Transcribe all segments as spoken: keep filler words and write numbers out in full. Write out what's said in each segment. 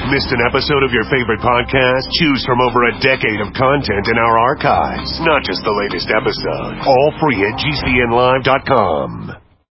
Missed an episode of your favorite podcast? Choose from over a decade of content in our archives, not just the latest episode. All free at G C N live dot com.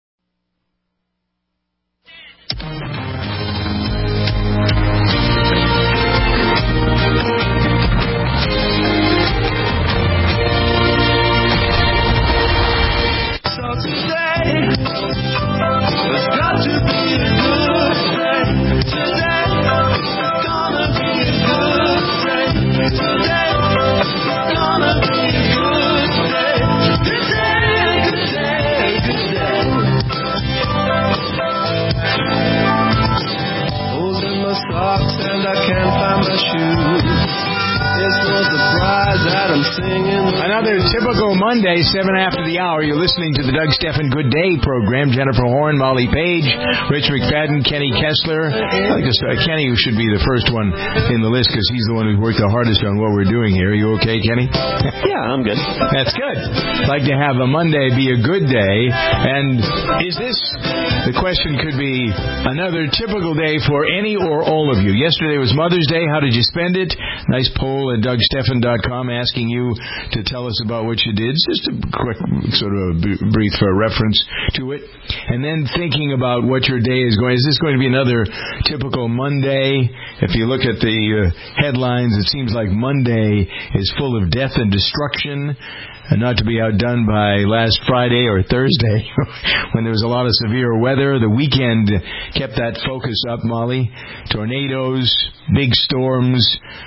Another typical Monday, seven after the hour. You're listening to the Doug Stephan Good Day program. Jennifer Horn, Molly Page, Rich McFadden, Kenny Kessler. I think it's, uh, Kenny should be the first one in the list because he's the one who worked the hardest on what we're doing here. Are you okay, Kenny? Yeah, I'm good. That's good. Like to have a Monday be a good day. And is this, the question could be another typical day for any or all of you. Yesterday was Mother's Day. How did you spend it? Nice poll at Doug Stephan dot com asking you to tell us about what you did. Just a quick sort of a brief uh, reference to it. And then thinking about what your day is going. Is this going to be another typical Monday? If you look at the uh, headlines, it seems like Monday is full of death and destruction. And not to be outdone by last Friday or Thursday when there was a lot of severe weather. The weekend kept that focus up, Molly. Tornadoes, big storms,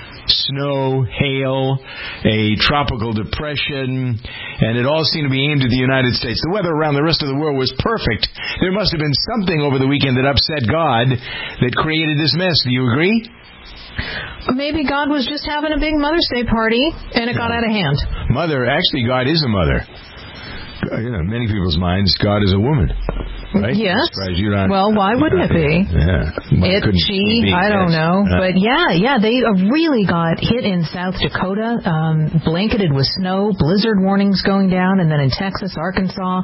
snow, hail, a tropical depression, and it all seemed to be aimed at the United States. The weather around the rest of the world was perfect. There must have been something over the weekend that upset God that created this mess. Do you agree? Maybe God was just having a big Mother's Day party, and it got out of hand. Mother, actually, God is a mother. You know, in many people's minds, God is a woman. Right? Yes. You're not, well, why wouldn't it be? Yeah. It, she, be, I don't yes. know. Uh, but yeah, yeah, they really got hit in South Dakota, um, blanketed with snow, blizzard warnings going down, and then in Texas, Arkansas,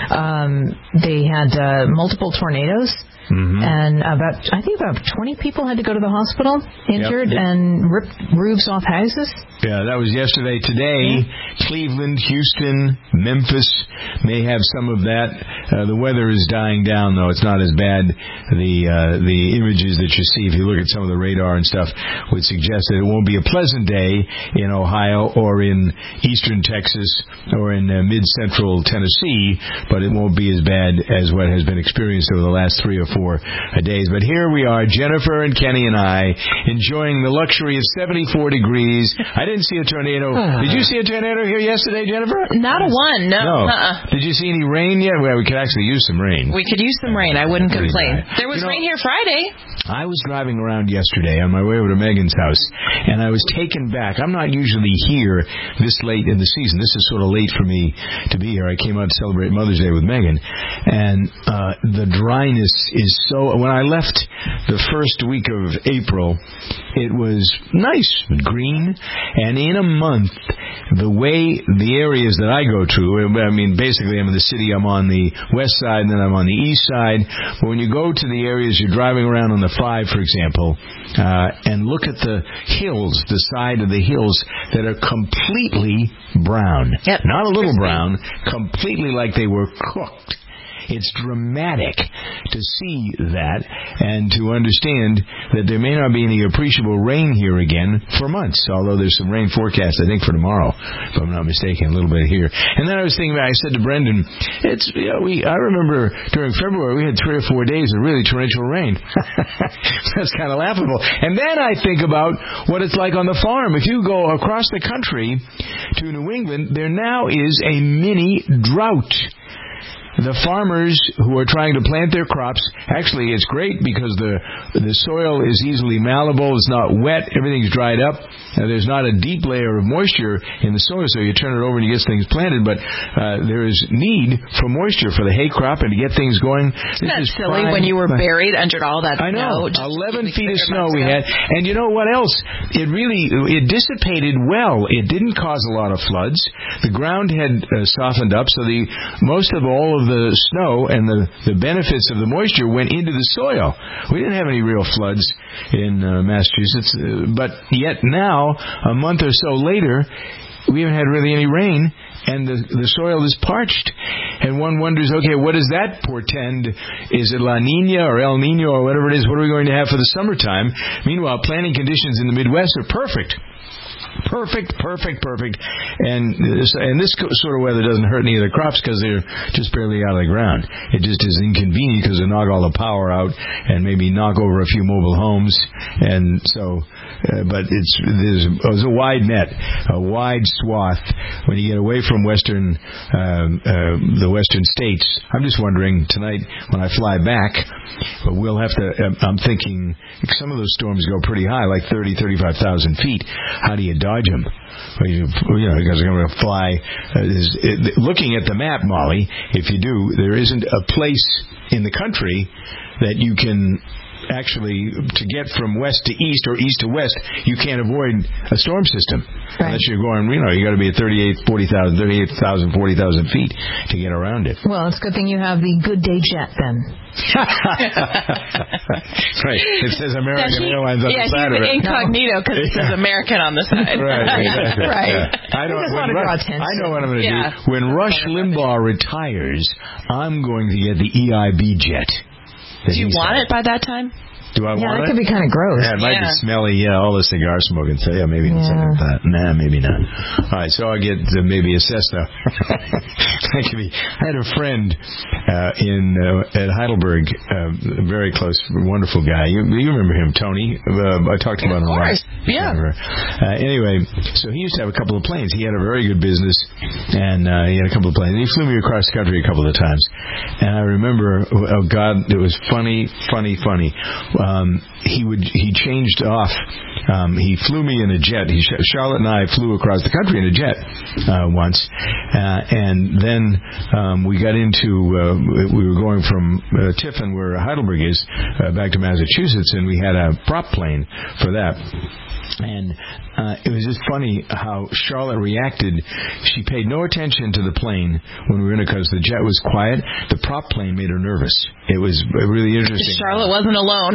um, they had uh, multiple tornadoes. Mm-hmm. And about, I think about twenty people had to go to the hospital, injured, yep. and ripped roofs off houses. Yeah, that was yesterday. Today, yeah. Cleveland, Houston, Memphis may have some of that. Uh, the weather is dying down, though. It's not as bad. The uh, the images that you see, if you look at some of the radar and stuff, would suggest that it won't be a pleasant day in Ohio or in eastern Texas or in uh, mid-central Tennessee, but it won't be as bad as what has been experienced over the last three or four days. But here we are, Jennifer and Kenny and I, enjoying the luxury of seventy-four degrees. I didn't see a tornado. Did you see a tornado here yesterday, Jennifer? Not a one, no. no. Uh-uh. Did you see any rain yet? Well, we could actually use some rain. We could use some rain. I wouldn't Pretty complain. nice. There was you know, rain here Friday. I was driving around yesterday on my way over to Megan's house, and I was taken back. I'm not usually here this late in the season. This is sort of late for me to be here. I came out to celebrate Mother's Day with Megan, and uh, the dryness is so... When I left the first week of April, it was nice, green, and in a month, the way the areas that I go to, I mean, basically I'm in the city, I'm on the west side, and then I'm on the east side, but when you go to the areas, you're driving around on the five, for example, uh, and look at the hills, the side of the hills that are completely brown. Yep. Not a little brown, completely like they were cooked. It's dramatic to see that and to understand that there may not be any appreciable rain here again for months, although there's some rain forecast, I think, for tomorrow, if I'm not mistaken, a little bit here. And then I was thinking about, I said to Brendan, it's, you know, we, I remember during February we had three or four days of really torrential rain. That's kind of laughable. And then I think about what it's like on the farm. If you go across the country to New England, there now is a mini drought. The farmers who are trying to plant their crops, actually it's great because the the soil is easily malleable, it's not wet, everything's dried up, and there's not a deep layer of moisture in the soil, so you turn it over and you get things planted, but uh, there is need for moisture for the hay crop and to get things going. Isn't that silly prime. When you were buried under all that I know, snow? eleven feet of snow we had, and you know what else? It really, it dissipated well. It didn't cause a lot of floods. The ground had uh, softened up, so the most of all of of the snow and the, the benefits of the moisture went into the soil. We didn't have any real floods in uh, Massachusetts, uh, but yet now, a month or so later, we haven't had really any rain, and the, the soil is parched. And one wonders, okay, what does that portend? Is it La Nina or El Nino or whatever it is? What are we going to have for the summertime? Meanwhile, planting conditions in the Midwest are perfect. Perfect, perfect, perfect. And this, and this sort of weather doesn't hurt any of the crops because they're just barely out of the ground. It just is inconvenient because they knock all the power out and maybe knock over a few mobile homes. And so, uh, but it's there's, there's a wide net, a wide swath. When you get away from western, um, uh, the western states, I'm just wondering tonight when I fly back, we'll have to, I'm thinking some of those storms go pretty high, like thirty, thirty-five thousand feet. How do you dodge them? You know, because they're going to fly. Uh, is, it, looking at the map, Molly, if you do, there isn't a place in the country that you can actually, to get from west to east or east to west, you can't avoid a storm system. Right. Unless you're going, you know, you got to be at thirty-eight, forty thousand, thirty-eight thousand, forty thousand feet to get around it. Well, it's a good thing you have the Good Day Jet then. Right. It says American he, Airlines on yeah, the side of it. Incognito because it says American on the side. Right. Exactly. Right. Yeah. I don't. When Rush, I know what I'm going to yeah. do. When Rush Limbaugh retires, I'm going to get the E I B jet. Do you want it by that time? Do I yeah, want it? Yeah, it could be kind of gross. Yeah, it might yeah. be smelly. Yeah, all the cigar smoking. So, yeah, maybe yeah. something like that. Nah, maybe not. All right, so I'll get uh, maybe a Cessna. That could be. I had a friend uh, in uh, at Heidelberg, uh, a very close, wonderful guy. You, you remember him, Tony? Uh, I talked about him a lot. Of course, yeah. Uh, anyway, so he used to have a couple of planes. He had a very good business, and uh, he had a couple of planes. He flew me across the country a couple of times, and I remember, oh God, it was funny, funny, funny. Um, he would he changed off. Um, he flew me in a jet. He, Charlotte and I flew across the country in a jet uh, once, uh, and then um, we got into. Uh, we were going from uh, Tiffin, where Heidelberg is, uh, back to Massachusetts, and we had a prop plane for that. And uh, it was just funny how Charlotte reacted. She paid no attention to the plane when we were in it because the jet was quiet. The prop plane made her nervous. It was really interesting. Charlotte wasn't alone.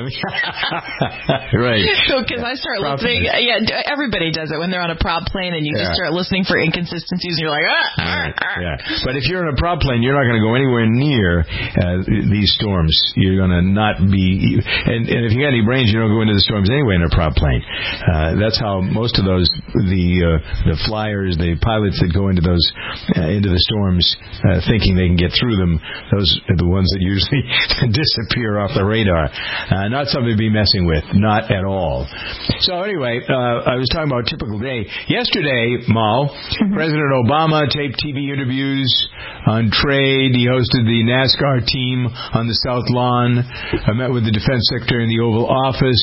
Right. So, because I start prop listening, plane. yeah, everybody does it when they're on a prop plane and you yeah. just start listening for inconsistencies and you're like, ah, right. ah, ah. Yeah. But if you're in a prop plane, you're not going to go anywhere near uh, these storms. You're going to not be, and, and if you got any brains, you don't go into the storms anyway in a prop plane. Uh, that's how most of those, the uh, the flyers, the pilots that go into those uh, into the storms, uh, thinking they can get through them, those are the ones that usually disappear off the radar. Uh, not something to be messing with, not at all. So anyway, uh, I was talking about a typical day. Yesterday, Mal, mm-hmm. President Obama taped T V interviews on trade. He hosted the NASCAR team on the South Lawn. I met with the Defense Secretary in the Oval Office.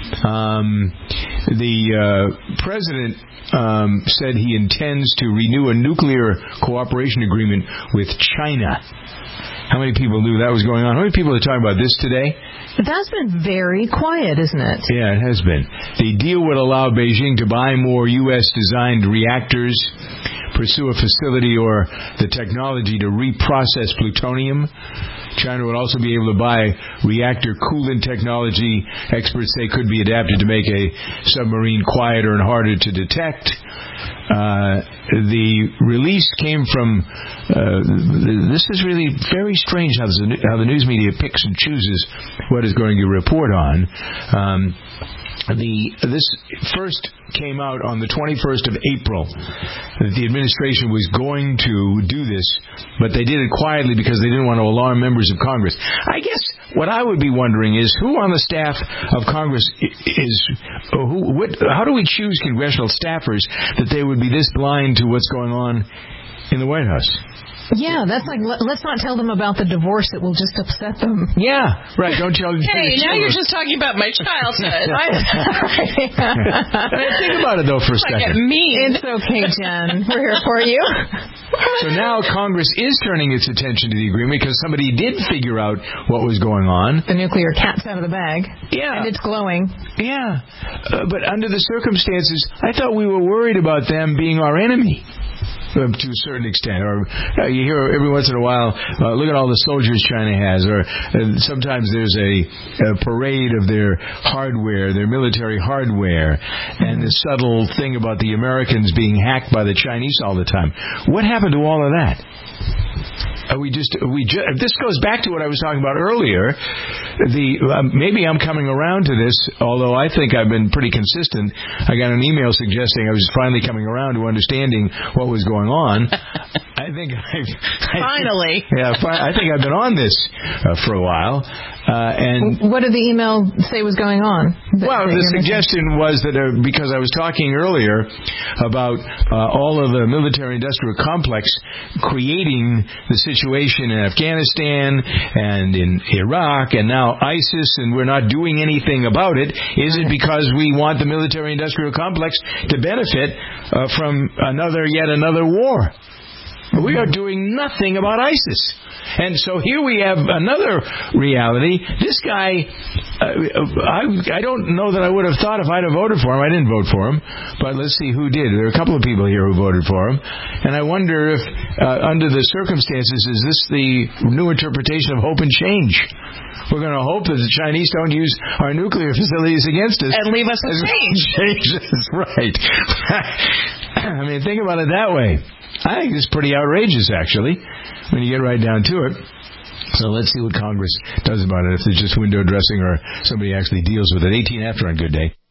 Um, the uh, president um, said he intends to renew a nuclear cooperation agreement with China. How many people knew that was going on? How many people are talking about this today? That's been very quiet, isn't it? Yeah, it has been. The deal would allow Beijing to buy more U S-designed reactors, pursue a facility or the technology to reprocess plutonium. China would also be able to buy reactor coolant technology. Experts say could be adapted to make a submarine quieter and harder to detect. Uh, the release came from, uh, this is really very strange how, the, how the news media picks and chooses what is going to report on. Um, The this first came out on the twenty-first of April that the administration was going to do this, but they did it quietly because they didn't want to alarm members of Congress. I guess what I would be wondering is who on the staff of Congress is, who, what, how do we choose congressional staffers that they would be this blind to what's going on in the White House? Yeah, that's like, let's not tell them about the divorce that will just upset them. Yeah, right. Don't tell them. Hey, now you're just talking about my childhood. Think about it, though, for a like second. It mean. It's okay, Jen. We're here for you. So now Congress is turning its attention to the agreement because somebody did figure out what was going on. The nuclear cat's out of the bag. Yeah. And it's glowing. Yeah. Uh, but under the circumstances, I thought we were worried about them being our enemy. um, to a certain extent. Or uh, you hear every once in a while, uh, look at all the soldiers China has. Or uh, sometimes there's a, a parade of their hardware, their military hardware, and the subtle thing about the Americans being hacked by the Chinese all the time. What happened to all of that? Are we just we ju- this goes back to what I was talking about earlier. The um, maybe I'm coming around to this, although I think I've been pretty consistent. I got an email suggesting I was finally coming around to understanding what was going on. I think I've, I finally, think, yeah, fi- I think I've been on this uh, for a while. Uh, and what did the email say was going on? That, well, that the suggestion was that uh, because I was talking earlier about uh, all of the military-industrial complex creating the situation in Afghanistan and in Iraq and now ISIS, and we're not doing anything about it. Is it because we want the military-industrial complex to benefit uh, from another, yet another war? We are doing nothing about ISIS. And so here we have another reality. This guy, uh, I, I don't know that I would have thought if I'd have voted for him. I didn't vote for him, but let's see who did. There are a couple of people here who voted for him. And I wonder if, uh, under the circumstances, is this the new interpretation of hope and change? We're going to hope that the Chinese don't use our nuclear facilities against us. And leave us with change. Change. That's right. I mean, think about it that way. I think it's pretty outrageous, actually, when you get right down to it. So let's see what Congress does about it, if it's just window dressing or somebody actually deals with it. eighteen after on Good Day.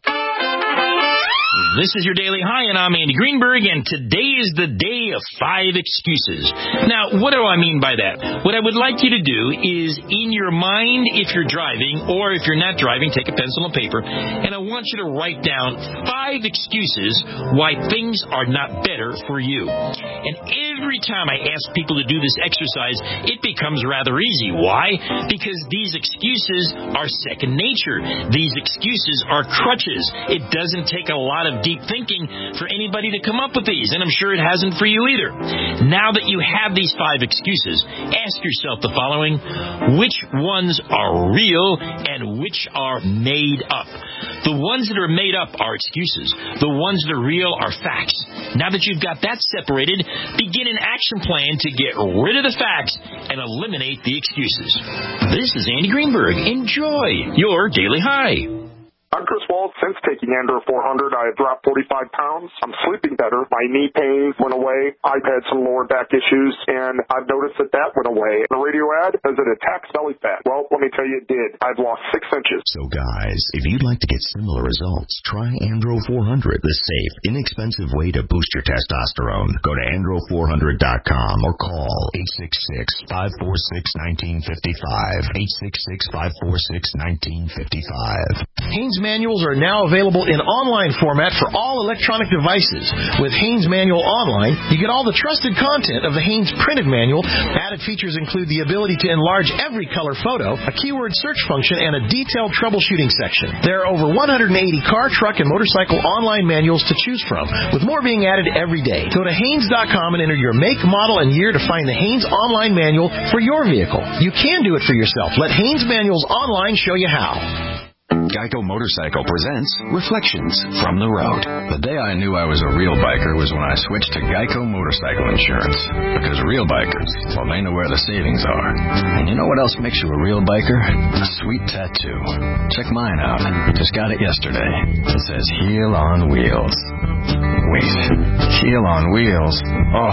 This is your Daily High, and I'm Andy Greenberg, and today is the day of five excuses. Now, what do I mean by that? What I would like you to do is, in your mind, if you're driving, or if you're not driving, take a pencil and paper, and I want you to write down five excuses why things are not better for you. And every time I ask people to do this exercise, it becomes rather easy. Why? Because these excuses are second nature. These excuses are crutches. It doesn't take a lot of deep thinking for anybody to come up with these, and I'm sure it hasn't for you either. Now that you have these five excuses, ask yourself the following: which ones are real and which are made up? The ones that are made up are excuses. The ones that are real are facts. Now that you've got that separated, begin an action plan to get rid of the facts and eliminate the excuses. This is Andy Greenberg. Enjoy your Daily High. I'm Chris Waltz. Since taking Andro four hundred, I have dropped forty-five pounds. I'm sleeping better. My knee pain went away. I've had some lower back issues, and I've noticed that that went away. The radio ad, does it attack belly fat? Well, let me tell you, it did. I've lost six inches. So, guys, if you'd like to get similar results, try Andro four hundred, the safe, inexpensive way to boost your testosterone. Go to andro four hundred dot com or call eight six six, five four six, one nine five five, eight six six, five four six, one nine five five. Haynes Manuals are now available in online format for all electronic devices. With Haynes Manual Online, you get all the trusted content of the Haynes printed manual. Added features include the ability to enlarge every color photo, a keyword search function, and a detailed troubleshooting section. There are over one hundred eighty car, truck, and motorcycle online manuals to choose from, with more being added every day. Go to Haynes dot com and enter your make, model, and year to find the Haynes online manual for your vehicle. You can do it for yourself. Let Haynes Manuals Online show you how. Geico Motorcycle presents Reflections from the Road. The day I knew I was a real biker was when I switched to Geico Motorcycle Insurance. Because real bikers, well, they know where the savings are. And you know what else makes you a real biker? A sweet tattoo. Check mine out. Just got it yesterday. It says Heel on Wheels. Wait, Heel on Wheels? Oh,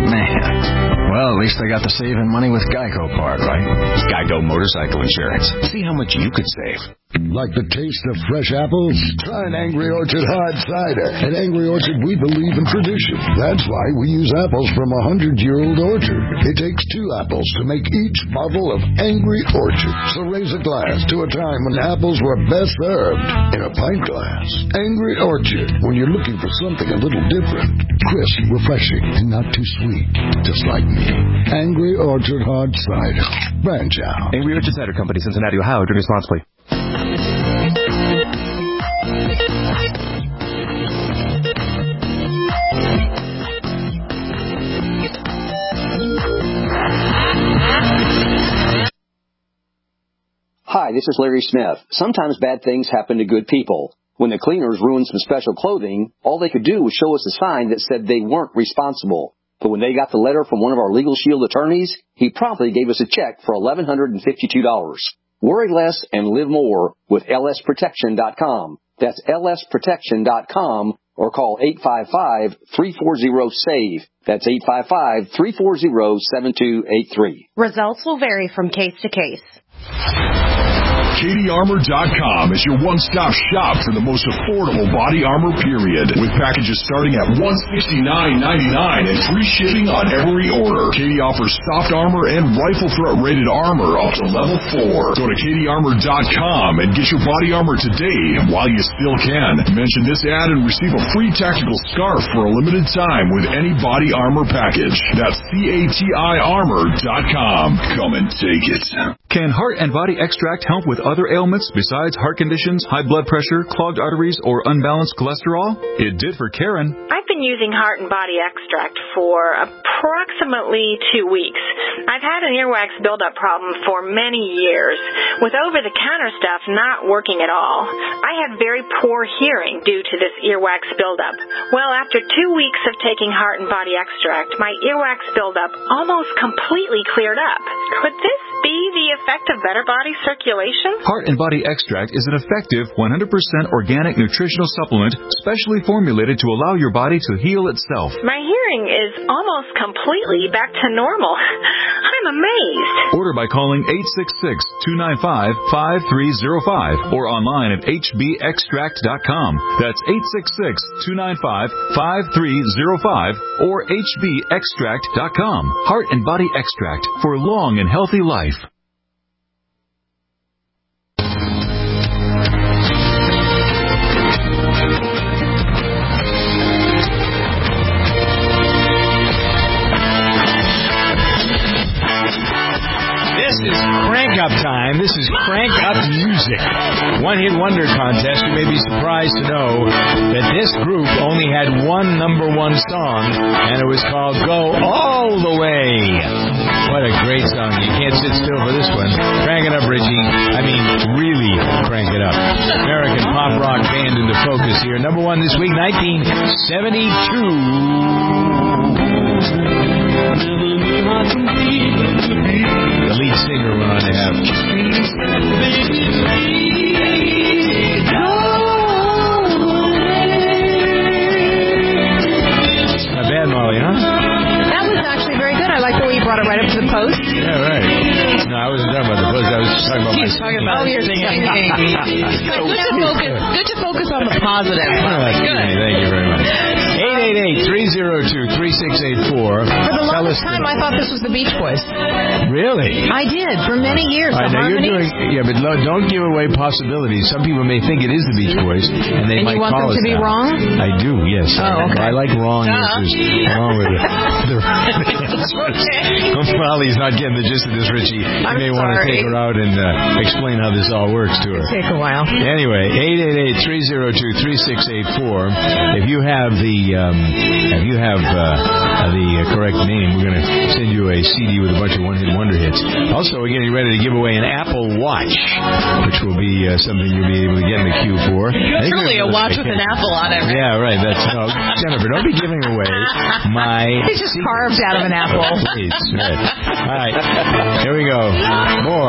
man. Well, at least I got the saving money with Geico part, right? Geico Motorcycle Insurance. See how much you could save. Like the taste of fresh apples? Try an Angry Orchard hard cider. At Angry Orchard, we believe in tradition. That's why we use apples from a hundred-year-old orchard. It takes two apples to make each bottle of Angry Orchard. So raise a glass to a time when apples were best served in a pint glass. Angry Orchard, when you're looking for something a little different. Crisp, refreshing, and not too sweet. Just like me. Angry Orchard hard cider. Branch out. Angry Orchard Cider Company, Cincinnati, Ohio. Drink responsibly. Hi, this is Larry Smith. Sometimes bad things happen to good people. When the cleaners ruined some special clothing, all they could do was show us a sign that said they weren't responsible. But when they got the letter from one of our Legal Shield attorneys, he promptly gave us a check for one thousand one hundred fifty-two dollars. Worry less and live more with L S protection dot com. That's L S protection dot com or call eight five five, three four zero, S A V E. That's eight five five, three four zero, seven two eight three. Results will vary from case to case. Katie Armor dot com is your one-stop shop for the most affordable body armor period. With packages starting at one hundred sixty-nine ninety-nine and free shipping on every order. Katie offers soft armor and rifle threat rated armor up to level four. Go to Katie Armor dot com and get your body armor today while you still can. Mention this ad and receive a free tactical scarf for a limited time with any body armor package. That's C A T I Armor dot com. Come and take it. Can Heart and Body Extract help with other ailments besides heart conditions, high blood pressure, clogged arteries, or unbalanced cholesterol? It did for Karen. I've been using Heart and Body Extract for approximately two weeks. I've had an earwax buildup problem for many years, with over-the-counter stuff not working at all. I had very poor hearing due to this earwax buildup. Well, after two weeks of taking Heart and Body Extract, my earwax buildup almost completely cleared up. Could this be the effect of better body circulation? Heart and Body Extract is an effective one hundred percent organic nutritional supplement specially formulated to allow your body to heal itself. My hearing is almost completely back to normal. I'm amazed. Order by calling eight six six, two nine five, five three zero five or online at H B extract dot com. That's eight six six, two nine five, five three zero five or H B extract dot com. Heart and Body Extract for a long and healthy life. This is Crank Up time. This is Crank Up Music. One Hit Wonder contest. You may be surprised to know that this group only had one number one song, and it was called Go All the Way. What a great song. You can't sit still for this one. Crank it up, Richie. I mean, really crank it up. American pop rock band into focus here. Number one this week, nineteen seventy-two. The lead singer went on to have not bad, Molly, huh? That was actually very good. I like the way you brought it right up to the post. Yeah, right. No, I wasn't talking about the post. I was talking about He's my talking about oh, you're singing. good, to focus, good to focus on the positive. Oh, that's good. Thank you very much. eight eight eight, three oh two, three six eight four. For the longest time, I thought this was the Beach Boys. Really? I did, for many years. All right, the now you're doing, yeah, but lo- don't give away possibilities. Some people may think it is the Beach Boys, and they and might you want call them us to be that. wrong? I do, yes. Oh, okay. I like wrong uh-huh. answers along with it. The Molly's not getting the gist of this, Richie. You I'm may want to take her out and uh, explain how this all works to her. It'll take a while. Anyway, eight eight eight, three oh two, three six eight four. If you have the um, if you have uh, the uh, correct name, we're going to send you a C D with a bunch of one-hit wonder hits. Also, we're getting ready to give away an Apple Watch, which will be uh, something you'll be able to get in the queue for. Truly a watch with an apple on it. Right? Yeah, right. That's no, Jennifer. Don't be giving away my. It's just secret. Carved out of an apple. Please. Right. All right. Here we go. More.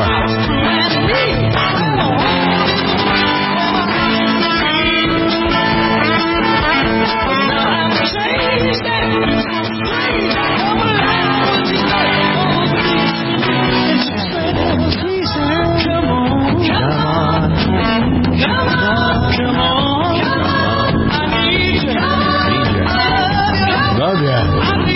Love that.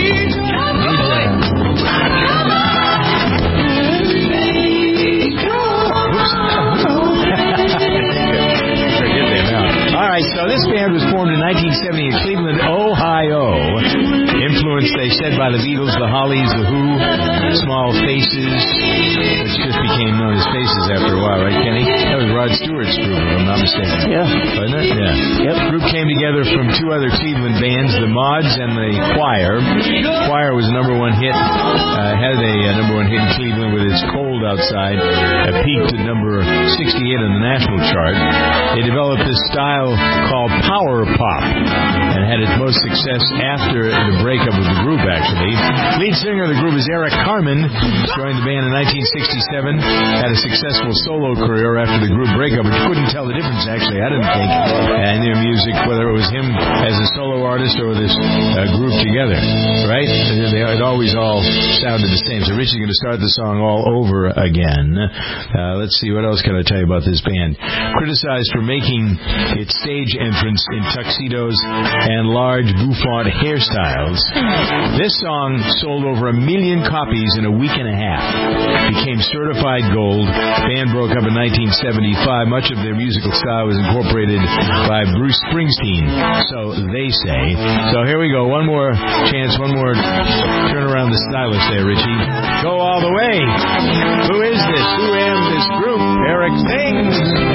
So this band was formed in nineteen seventy in Cleveland, Ohio. Influenced, they said, by the Beatles, the Hollies, the Who, Small Faces, which just became known as Faces after a while, right, Kenny? That was Rod Stewart's group, if I'm not mistaken. Yeah. Wasn't it? Yeah. Yep. The group came together from two other Cleveland bands, the Mods and the Choir. Choir was a number one hit, uh, had a, a number one hit in Cleveland with It's Cold Outside. It peaked at number sixty-eight on the national chart. They developed this style called called Power Pop, and had its most success after the breakup of the group, actually. Lead singer of the group is Eric Carmen. Joined the band in nineteen sixty-seven, had a successful solo career after the group breakup, but you couldn't tell the difference, actually, I didn't think, in their music, whether it was him as a solo artist or this uh, group together, right? They, it always all sounded the same. So Richie's going to start the song all over again. Uh, let's see, what else can I tell you about this band? Criticized for making its stage entrance in tuxedos and large bouffant hairstyles, this song sold over a million copies in a week and a half. Became certified gold. Band broke up in nineteen seventy-five. Much of their musical style was incorporated by Bruce Springsteen, so they say. So here we go. One more chance, one more turn around the stylus there, Richie. Go all the way. Who is this? Who am this group? Eric sings.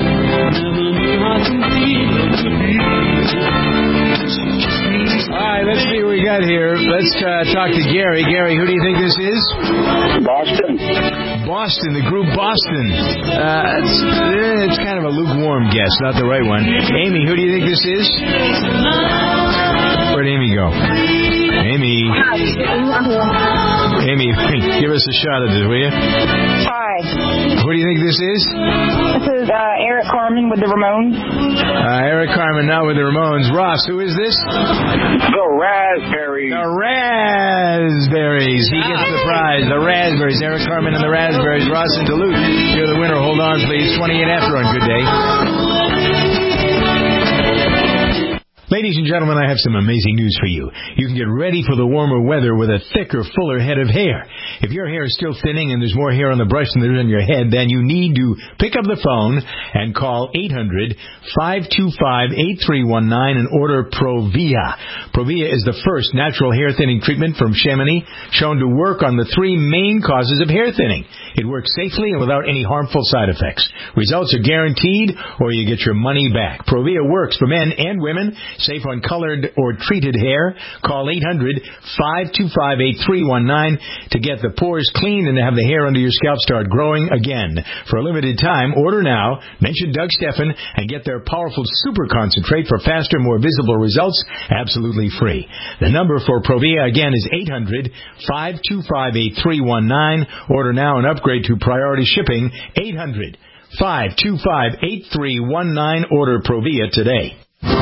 All right, let's see what we got here. Let's uh, talk to Gary. Gary, who do you think this is? Boston. Boston, the group Boston. Uh, it's, it's kind of a lukewarm guess, not the right one. Amy, who do you think this is? Where'd Amy go? Amy. Amy, give us a shot at this, will you? Hi. Who do you think this is? This is uh, Eric Carmen with the Ramones. Uh, Eric Carmen, not with the Ramones. Ross, who is this? The Raspberries. The Raspberries. He gets the prize. The Raspberries. Eric Carmen and the Raspberries. Ross and Duluth. You're the winner. Hold on, please. twenty-eight after on Good Day. Ladies and gentlemen, I have some amazing news for you. You can get ready for the warmer weather with a thicker, fuller head of hair. If your hair is still thinning and there's more hair on the brush than there is on your head, then you need to pick up the phone and call eight hundred, five two five, eight three one nine and order Provia. Provia is the first natural hair thinning treatment from Chamonix shown to work on the three main causes of hair thinning. It works safely and without any harmful side effects. Results are guaranteed or you get your money back. Provia works for men and women. Safe on colored or treated hair. Call eight hundred, five two five, eight three one nine to get the pores cleaned and to have the hair under your scalp start growing again. For a limited time, order now, mention Doug Steffen, and get their powerful super concentrate for faster, more visible results, absolutely free. The number for Provia again is eight hundred, five two five, eight three one nine. Order now and upgrade to priority shipping. eight hundred, five two five, eight three one nine. Order Provia today.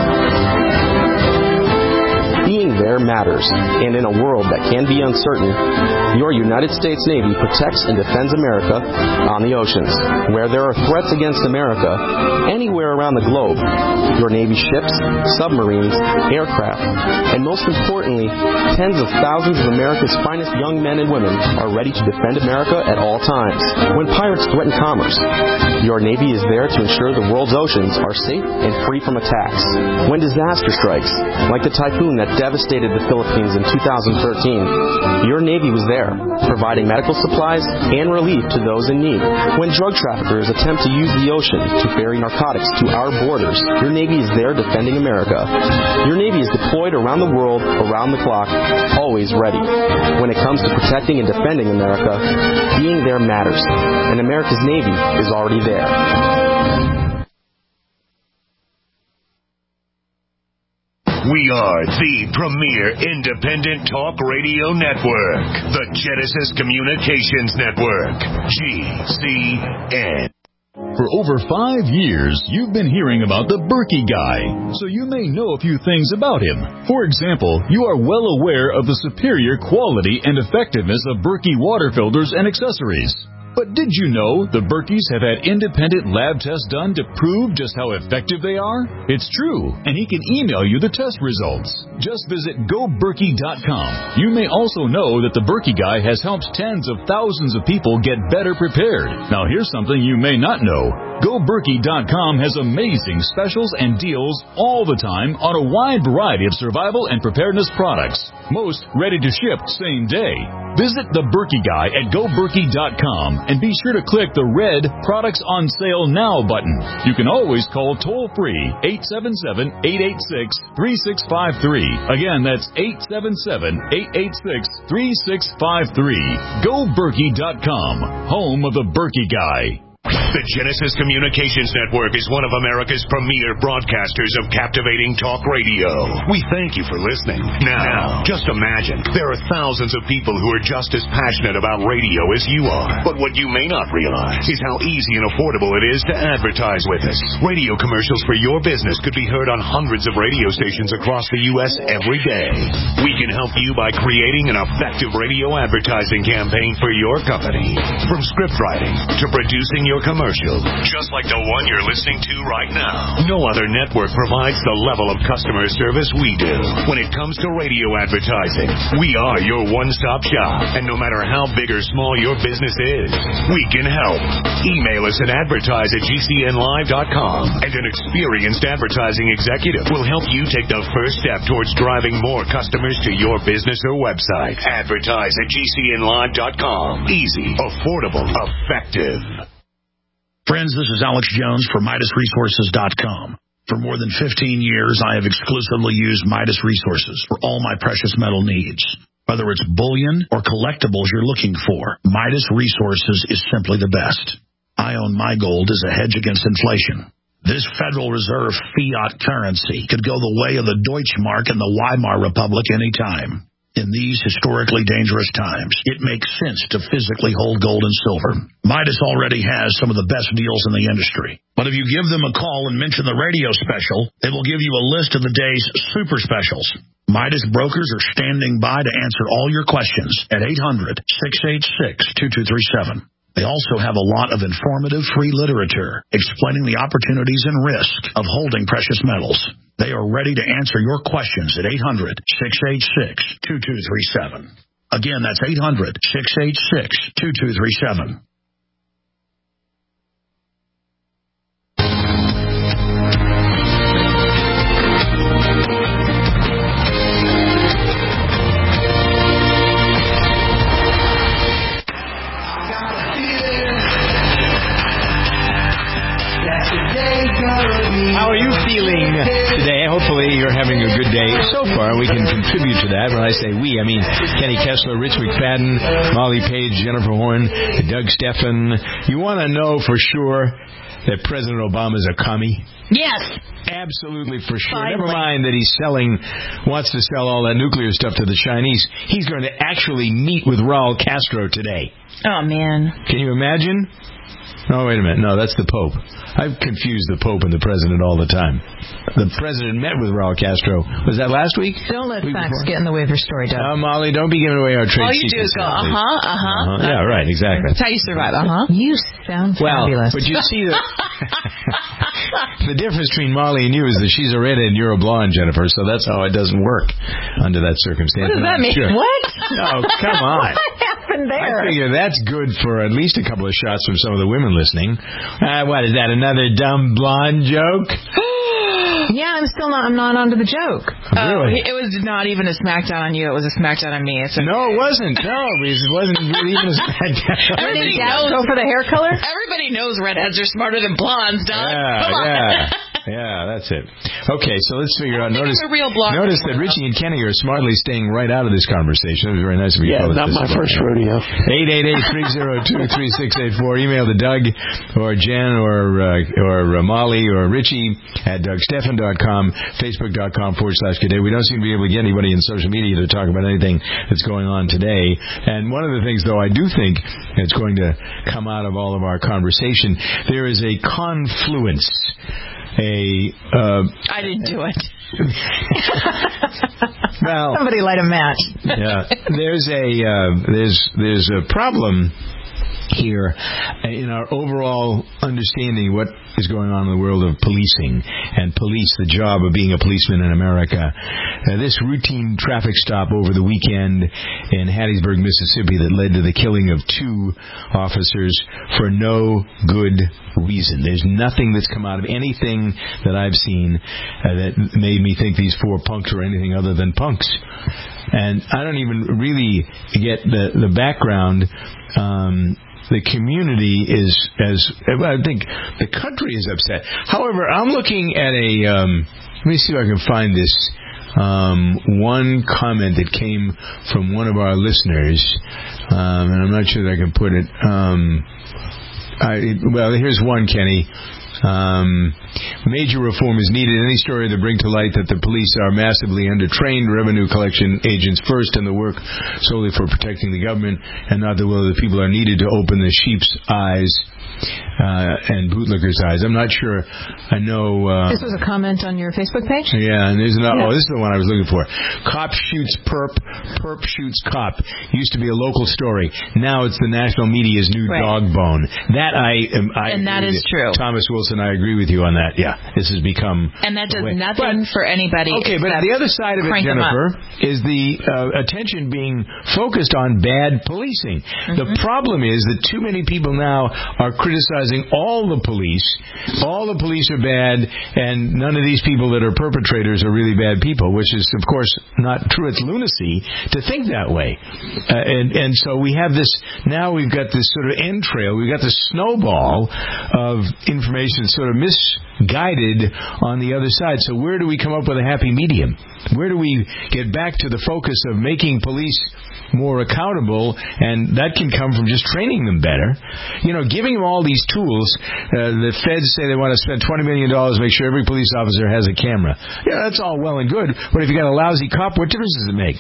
Being there matters, and in a world that can be uncertain, your United States Navy protects and defends America on the oceans. Where there are threats against America, anywhere around the globe, your Navy ships, submarines, aircraft, and most importantly, tens of thousands of America's finest young men and women are ready to defend America at all times. When pirates threaten commerce, your Navy is there to ensure the world's oceans are safe and free from attacks. When disaster strikes, like the typhoon that devastated the Philippines in two thousand thirteen, your Navy was there, providing medical supplies and relief to those in need. When drug traffickers attempt to use the ocean to ferry narcotics to our borders, your Navy is there defending America. Your Navy is deployed around the world, around the clock, always ready. When it comes to protecting and defending America, being there matters, and America's Navy is already there. We are the premier independent talk radio network, the Genesis Communications Network, G C N. For over five years, you've been hearing about the Berkey Guy, so you may know a few things about him. For example, you are well aware of the superior quality and effectiveness of Berkey water filters and accessories. But did you know the Berkeys have had independent lab tests done to prove just how effective they are? It's true, and he can email you the test results. Just visit go berkey dot com. You may also know that the Berkey Guy has helped tens of thousands of people get better prepared. Now here's something you may not know. go berkey dot com has amazing specials and deals all the time on a wide variety of survival and preparedness products. Most ready to ship same day. Visit the Berkey Guy at go berkey dot com and be sure to click the red Products on Sale Now button. You can always call toll-free eight seven seven, eight eight six, three six five three. Again, that's eight seven seven, eight eight six, three six five three. go berkey dot com, home of the Berkey Guy. The Genesis Communications Network is one of America's premier broadcasters of captivating talk radio. We thank you for listening. Now, just imagine, there are thousands of people who are just as passionate about radio as you are. But what you may not realize is how easy and affordable it is to advertise with us. Radio commercials for your business could be heard on hundreds of radio stations across the U S every day. We can help you by creating an effective radio advertising campaign for your company. From script writing to producing your commercial, just like the one you're listening to right now. No other network provides the level of customer service we do. When it comes to radio advertising, we are your one-stop shop. And no matter how big or small your business is, we can help. Email us at advertise at G C N live dot com, and an experienced advertising executive will help you take the first step towards driving more customers to your business or website. Advertise at G C N live dot com. Easy, affordable, effective. Friends, this is Alex Jones for Midas Resources dot com. For more than fifteen years, I have exclusively used Midas Resources for all my precious metal needs. Whether it's bullion or collectibles you're looking for, Midas Resources is simply the best. I own my gold as a hedge against inflation. This Federal Reserve fiat currency could go the way of the Deutschmark and the Weimar Republic anytime. In these historically dangerous times, it makes sense to physically hold gold and silver. Midas already has some of the best deals in the industry. But if you give them a call and mention the radio special, they will give you a list of the day's super specials. Midas brokers are standing by to answer all your questions at eight hundred, six eight six, two two three seven. They also have a lot of informative free literature explaining the opportunities and risk of holding precious metals. They are ready to answer your questions at eight hundred, six eight six, two two three seven. Again, that's eight hundred, six eight six, two two three seven. How are you feeling today? Hopefully you're having a good day so far. We can contribute to that. When I say we, I mean Kenny Kessler, Rich McFadden, Molly Page, Jennifer Horn, Doug Steffen. You want to know for sure that President Obama's a commie? Yes. Absolutely for sure. Finally. Never mind that he's selling, wants to sell all that nuclear stuff to the Chinese. He's going to actually meet with Raul Castro today. Oh, man. Can you imagine? Oh, wait a minute. No, that's the Pope. I've confused the Pope and the President all the time. The President met with Raul Castro. Was that last week? Don't let week facts before? get in the way of your story, Doug. Uh, Molly, don't be giving away our trade All you do is secrets. go, uh-huh, uh-huh. Uh-huh. Yeah, right, exactly. That's how you survive, uh-huh. You sound well, fabulous. But you see the the difference between Molly and you is that she's a redhead and you're a blonde, Jennifer, so that's how it doesn't work under that circumstance. What does that mean? Sure. What? Oh, come on. What happened there? I figure that's good for at least a couple of shots from some of the women listening. Uh, what, is that another dumb blonde joke? Yeah, I'm still not. I'm not onto the joke. Really? Oh, it was not even a smackdown on you. It was a smackdown on me. It's okay. No, it wasn't. No, it wasn't really even a smackdown. Everybody Dad knows. go for the hair color? Everybody knows redheads are smarter than blondes, Doug. Yeah, Come on. yeah. Yeah, that's it. Okay, so let's figure out. Notice, a real block notice that Richie and Kenny are smartly staying right out of this conversation. It was very nice of you. Yeah, not my first rodeo. eight eight eight, three oh two, three six eight four. Email to Doug or Jen or uh, or uh, Molly or Richie at doug steffen dot com, facebook dot com forward slash today. We don't seem to be able to get anybody in social media to talk about anything that's going on today. And one of the things, though, I do think that's going to come out of all of our conversation, there is a confluence. A uh, I didn't do it. Well, somebody light a match. Yeah, there's a uh, there's there's a problem here in our overall understanding what is going on in the world of policing and police, the job of being a policeman in America. Uh, this routine traffic stop over the weekend in Hattiesburg, Mississippi that led to the killing of two officers for no good reason. There's nothing that's come out of anything that I've seen uh, that made me think these four punks were anything other than punks. And I don't even really get the, the background. Um, The community is, as I think, the country is upset. However, I'm looking at a, um, let me see if I can find this, um, one comment that came from one of our listeners, um, and I'm not sure that I can put it, um, I, well, here's one, Kenny. Um, major reform is needed. Any story to bring to light that the police are massively undertrained revenue collection agents first and the work solely for protecting the government and not the will of the people are needed to open the sheep's eyes uh, and bootlickers' eyes. I'm not sure. I know. Uh, this was a comment on your Facebook page? Yeah, and there's not. Yeah. Oh, this is the one I was looking for. Cop shoots perp, perp shoots cop. Used to be a local story. Now it's the national media's new Right. dog bone. That I am. I And that agree is with true. Thomas Wilson, I agree with you on that. Yeah, this has become. And that does way. nothing But, for anybody. Okay, but except the other side of it, crank 'em up. Jennifer, is the uh, attention being focused on bad policing. Mm-hmm. The problem is that too many people now are criticizing all the police. All the police are bad, and none of these people that are perpetrators are really bad people, which is, of course, not true. It's lunacy to think that way. Uh, and, and so we have this, now we've got this sort of entrail, we've got this snowball of information sort of misguided on the other side. So where do we come up with a happy medium? Where do we get back to the focus of making police more accountable, and that can come from just training them better. You know, giving them all these tools. Uh, the feds say they want to spend twenty million dollars to make sure every police officer has a camera. Yeah, that's all well and good, but if you got a lousy cop, what difference does it make?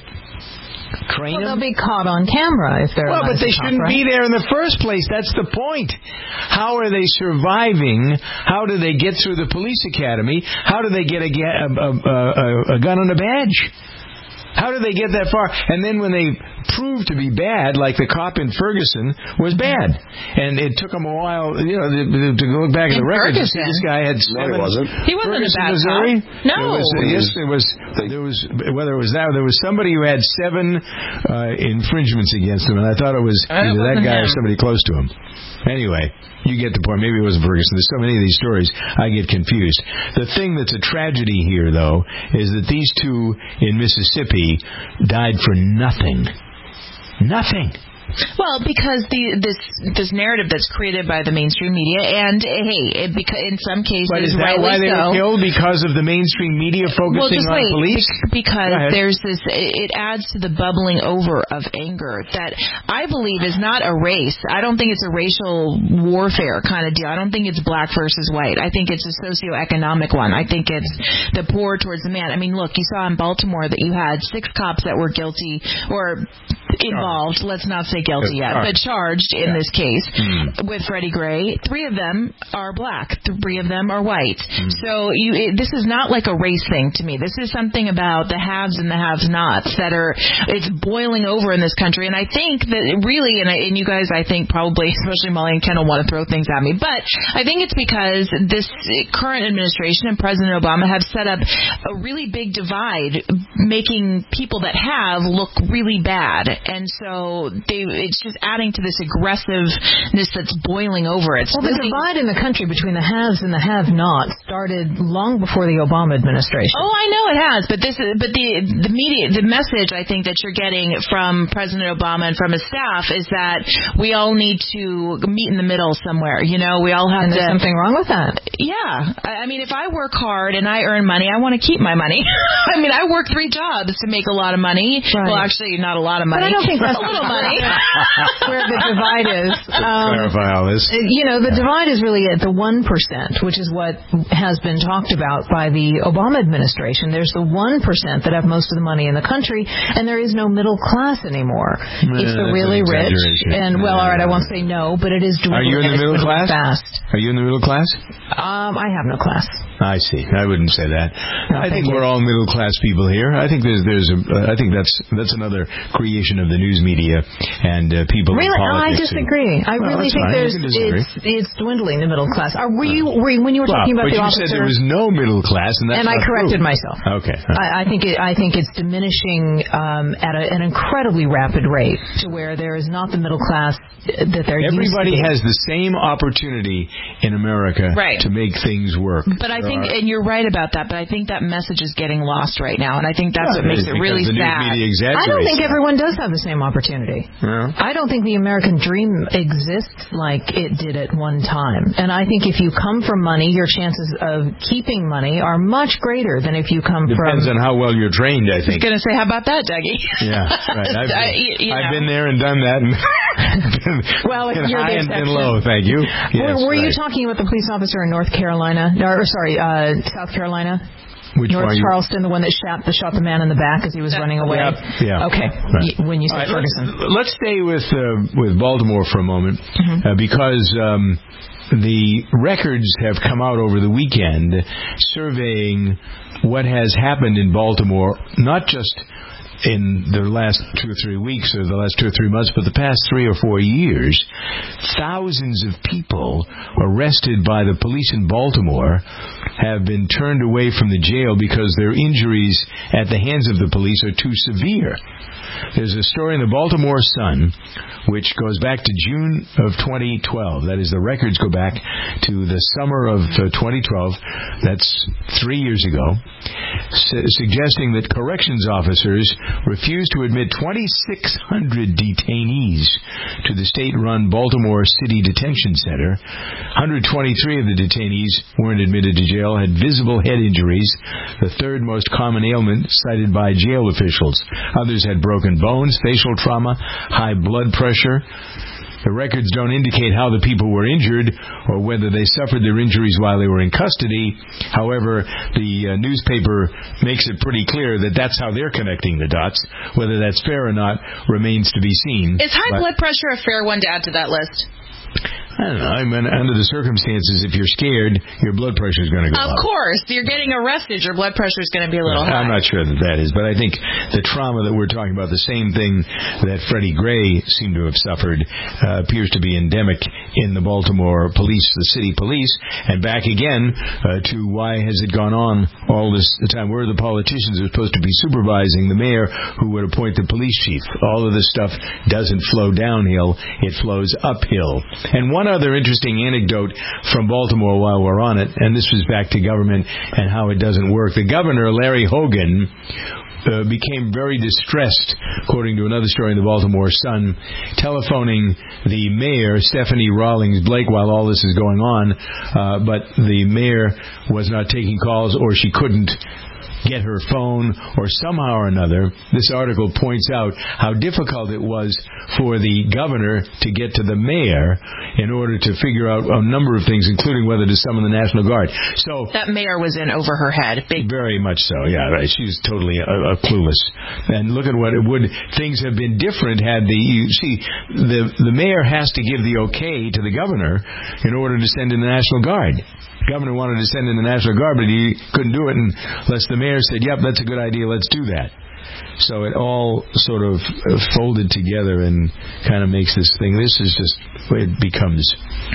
Train well, them? they'll be caught on camera if they're Well, but they cop, shouldn't right? be there in the first place. That's the point. How are they surviving? How do they get through the police academy? How do they get a, ga- a, a, a, a gun and a badge? How did they get that far? And then when they proved to be bad, like the cop in Ferguson was bad, and it took them a while, you know, to, to look back at In the records and see Ferguson? this guy had seven. No, he wasn't. He wasn't Ferguson, a bad Missouri? cop. No. There was, uh, yes, there was. There was whether it was that, or there was somebody who had seven uh, infringements against him, and I thought it was Uh, it either that wasn't guy or him. somebody close to him. Anyway, you get the point. Maybe it was Ferguson. There's so many of these stories, I get confused. The thing that's a tragedy here, though, is that these two in Mississippi died for nothing. Nothing. Well, because the this this narrative that's created by the mainstream media, and hey, it, beca- in some cases, But is that rightly why they so. were killed? Because of the mainstream media focusing well, just on wait, police? bec- because Go ahead. there's this, it adds to the bubbling over of anger that I believe is not a race. I don't think it's a racial warfare kind of deal. I don't think it's black versus white. I think it's a socioeconomic one. I think it's the poor towards the man. I mean, look, you saw in Baltimore that you had six cops that were guilty or involved. Let's not say guilty yet, but charged in Yeah. this case Mm. with Freddie Gray. Three of them are black. Three of them are white. Mm. So you, it, this is not like a race thing to me. This is something about the haves and the have-nots that are, it's boiling over in this country. And I think that really, and, I, and you guys, I think probably, especially Molly and Ken, will want to throw things at me, but I think it's because this current administration and President Obama have set up a really big divide, making people that have look really bad. And so they, it's just adding to this aggressiveness that's boiling over. It's Well, the really, divide in the country between the haves and the have-nots started long before the Obama administration. Oh, I know it has, but this is, but the the media, the message I think that you're getting from President Obama and from his staff is that we all need to meet in the middle somewhere. You know, we all have And to. there's something wrong with that. Yeah, I I mean, if I work hard and I earn money, I want to keep my money. I mean, I work three jobs to make a lot of money. Right. Well, actually, not a lot of money. But I don't think that's a little money. where the divide is. Um, Clarify all this. You know, the divide is really at the one percent, which is what has been talked about by the Obama administration. There's the one percent that have most of the money in the country, and there is no middle class anymore. Yeah, it's the that's really an rich, exaggeration. and, well, all right, I won't say no, but it is Are dwindling. you in the and it's middle dwindling class? Fast. Are you in the middle class? Um, I have no class. I see. I wouldn't say that. No, I thank think you. we're all middle class people here. I think there's there's a, uh, I think that's that's another creation of the news media and uh, people Really, in no, I politics. disagree. I Well, really that's think fine. there's You can disagree. it's it's dwindling the middle class. Are, were you were, you- when you were Well, talking about but the you officer? said there was no middle class, and that's and I not corrected true. myself. Okay. I, I think it, I think it's diminishing um, at a, an incredibly rapid rate to where there is not the middle class that there Everybody used to be. has the same opportunity in America Right. to make things work. But I There think, are- and you're right about that, but I think that message is getting lost right now, and I think that's Yeah, what makes is it really because the news sad. media exaggerates I don't think that. everyone does have the same opportunity. Yeah. I don't think the American dream exists like it did at one time. And I think if you come from money, your chances of keeping money are much greater than if you come Depends from... on how well you're trained, I I was think. going to say, how about that, Dougie? Yeah, right. I've, I- you I've know. been there and done that. And well, been you're high the and been exception. low, thank you. Yes, were were right. you talking about the police officer in North Carolina? Or, sorry, uh, South Carolina? Which North one? Charleston, the one that shot, that shot the man in the back as he was running away? Yep. Yeah. Okay. Right. Y- when you said right, Ferguson. Let's, let's stay with uh, with Baltimore for a moment, mm-hmm. uh, because um, the records have come out over the weekend surveying what has happened in Baltimore, not just in the last two or three weeks or the last two or three months, but the past three or four years. Thousands of people arrested by the police in Baltimore have been turned away from the jail because their injuries at the hands of the police are too severe. There's a story in the Baltimore Sun which goes back to June of twenty twelve. That is, the records go back to the summer of uh, twenty twelve. That's three years ago, su- suggesting that corrections officers refused to admit twenty-six hundred detainees to the state-run Baltimore City Detention Center. one hundred twenty-three of the detainees weren't admitted to jail, had visible head injuries, the third most common ailment cited by jail officials. Others had broken bones, facial trauma, high blood pressure. The records don't indicate how the people were injured or whether they suffered their injuries while they were in custody. However, the uh, newspaper makes it pretty clear that that's how they're connecting the dots. Whether that's fair or not remains to be seen. Is high but blood pressure a fair one to add to that list? I don't know. I mean, under the circumstances, if you're scared, your blood pressure is going to go of up. Of course. You're getting arrested. Your blood pressure is going to be a little well, high. I'm not sure that that is, but I think the trauma that we're talking about, the same thing that Freddie Gray seemed to have suffered, uh, appears to be endemic in the Baltimore police, the city police. And back again uh, to why has it gone on all this time? Where are the politicians who are supposed to be supervising the mayor who would appoint the police chief? All of this stuff doesn't flow downhill. It flows uphill. And one other interesting anecdote from Baltimore while we're on it, and this was back to government and how it doesn't work. The governor, Larry Hogan, uh, became very distressed, according to another story in the Baltimore Sun, telephoning the mayor, Stephanie Rawlings Blake, while all this is going on, uh, but the mayor was not taking calls, or she couldn't get her phone, or somehow or another. This article points out how difficult it was for the governor to get to the mayor in order to figure out a number of things, including whether to summon the National Guard. So that mayor was in over her head. Big. Very much so, yeah, right. She's totally uh, uh, clueless. And look at what it would, things have been different had the, you see, the, the mayor has to give the okay to the governor in order to send in the National Guard. The governor wanted to send in the National Guard, but he couldn't do it unless the mayor said, yep, that's a good idea, let's do that. So it all sort of folded together and kind of makes this thing. This is just, it becomes,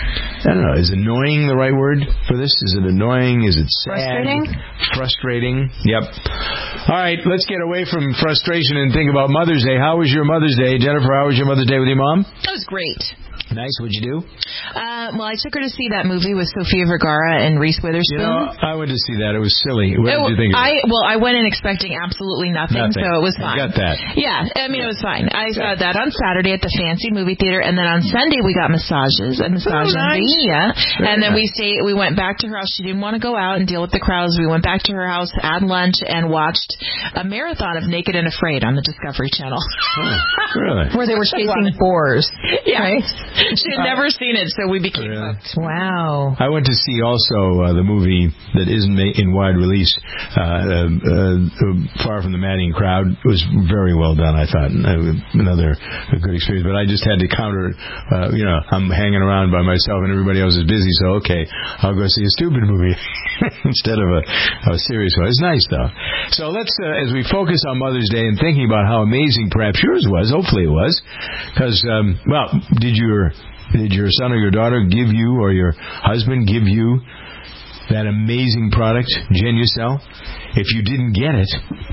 I don't know, is annoying the right word for this? Is it annoying? Is it sad? Frustrating? Frustrating, yep. All right, let's get away from frustration and think about Mother's Day. How was your Mother's Day? Jennifer, how was your Mother's Day with your mom? It was great. Nice. What'd you do? Uh, well, I took her to see that movie with Sofia Vergara and Reese Witherspoon. You know, I went to see that. It was silly. What it, did you think of I, it? Well, I went in expecting absolutely nothing, nothing. so it was fine. I got that. Yeah, I mean, it was fine. I saw that on Saturday at the fancy movie theater, and then on Sunday we got massages at Massage oh, nice. Yeah. Very And then nice. we stayed. We went back to her house. She didn't want to go out and deal with the crowds. We went back to her house, had lunch, and watched a marathon of Naked and Afraid on the Discovery Channel. Oh, really? Where they were chasing boars. Yeah. Right? She had never seen it, so we became really? hooked. Wow. I went to see also uh, the movie that isn't in wide release, uh, uh, uh, Far from the Madding Crowd. It was very well done, I thought. Another good experience. But I just had to counter, uh, you know, I'm hanging around by myself and everybody else is busy, so okay, I'll go see a stupid movie instead of a, a serious one. It's nice, though. So let's, uh, as we focus on Mother's Day and thinking about how amazing perhaps yours was, hopefully it was, because, um, well, did your... Did your son or your daughter give you, or your husband give you, that amazing product, Genucel? If you didn't get it,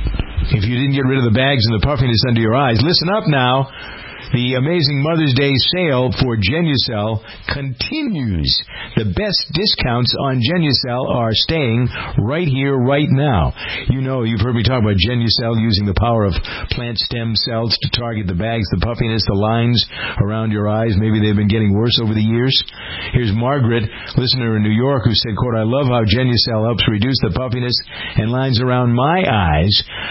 if you didn't get rid of the bags and the puffiness under your eyes, listen up now. The amazing Mother's Day sale for Genucel continues. The best discounts on Genucel are staying right here, right now. You know, you've heard me talk about Genucel using the power of plant stem cells to target the bags, the puffiness, the lines around your eyes. Maybe they've been getting worse over the years. Here's Margaret, listener in New York, who said, quote, I love how Genucel helps reduce the puffiness and lines around my eyes.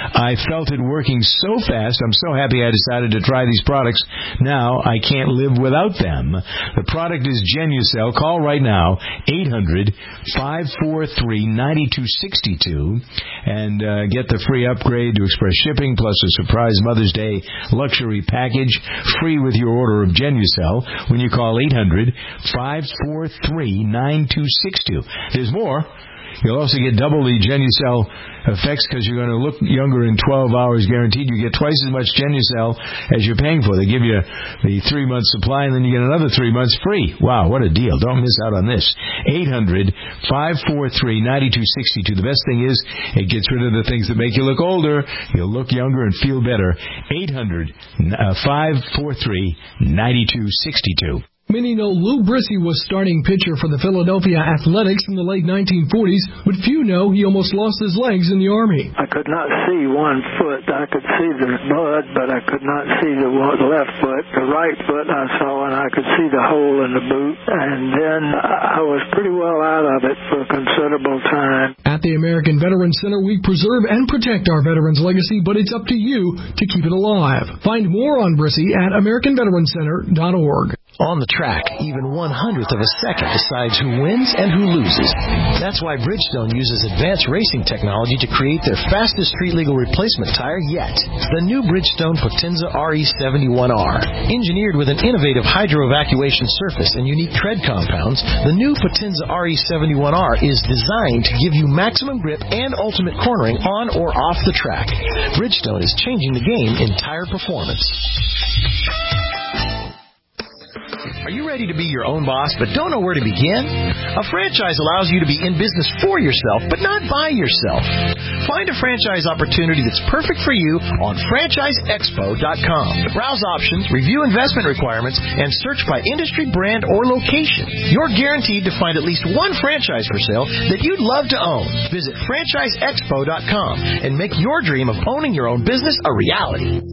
I felt it working so fast. I'm so happy I decided to try these products. Now I can't live without them. The product is Genucel. Call right now, eight hundred, five four three, nine two six two, and uh, get the free upgrade to express shipping plus a surprise Mother's Day luxury package free with your order of Genucel when you call eight hundred, five four three, nine two six two. There's more. You'll also get double the Genucel effects because you're going to look younger in twelve hours guaranteed. You get twice as much Genucel as you're paying for. They give you the three-month supply, and then you get another three months free. Wow, what a deal. Don't miss out on this. eight hundred, five four three, nine two six two. The best thing is it gets rid of the things that make you look older. You'll look younger and feel better. eight hundred, five four three, nine two six two. Many know Lou Brissy was starting pitcher for the Philadelphia Athletics in the late nineteen forties, but few know he almost lost his legs in the Army. I could not see one foot. I could see the mud, but I could not see the left foot. The right foot I saw, and I could see the hole in the boot. And then I was pretty well out of it for a considerable time. At the American Veterans Center, we preserve and protect our veterans' legacy, but it's up to you to keep it alive. Find more on Brissy at american veterans center dot org. On the track, even one hundredth of a second decides who wins and who loses. That's why Bridgestone uses advanced racing technology to create their fastest street-legal replacement tire yet. The new Bridgestone Potenza R E seventy-one R. Engineered with an innovative hydro-evacuation surface and unique tread compounds, the new Potenza R E seventy-one R is designed to give you maximum grip and ultimate cornering on or off the track. Bridgestone is changing the game in tire performance. Are you ready to be your own boss but don't know where to begin? A franchise allows you to be in business for yourself but not by yourself. Find a franchise opportunity that's perfect for you on franchise expo dot com. Browse options, review investment requirements, and search by industry, brand, or location. You're guaranteed to find at least one franchise for sale that you'd love to own. Visit franchise expo dot com and make your dream of owning your own business a reality.